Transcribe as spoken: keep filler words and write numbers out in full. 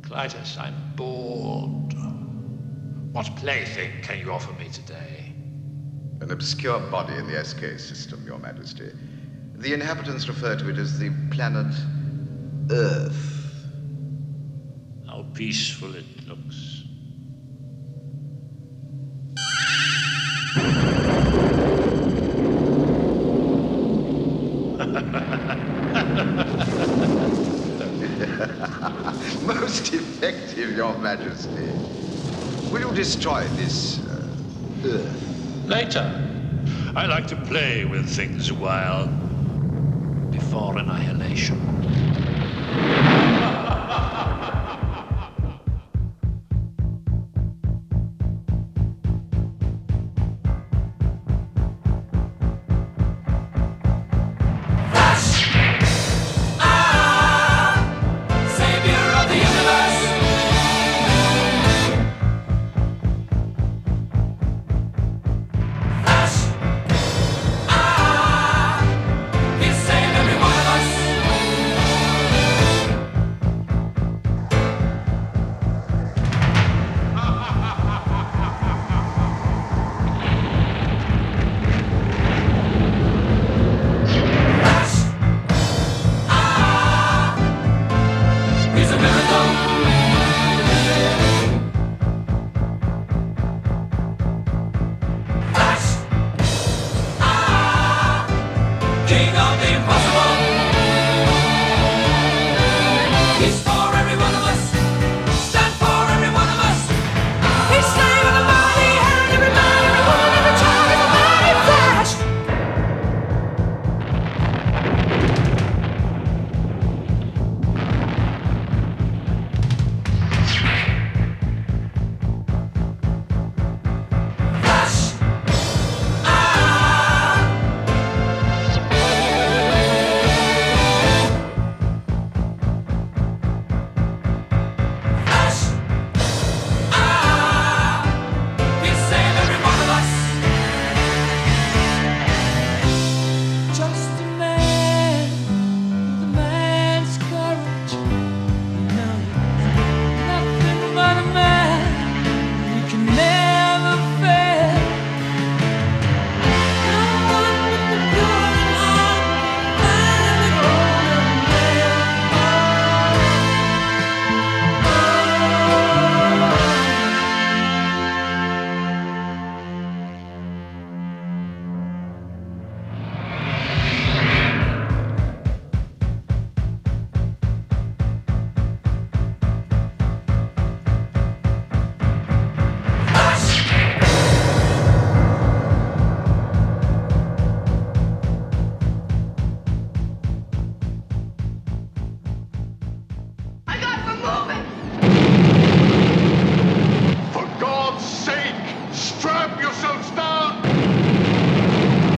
Clytus, I'm bored. What plaything can you offer me today? An obscure body in the S K system, Your Majesty. The inhabitants refer to it as the planet Earth. How peaceful it looks. Most effective, Your Majesty. Will you destroy this uh, Earth? Later. I like to play with things a while. Before annihilation. King of the impossible.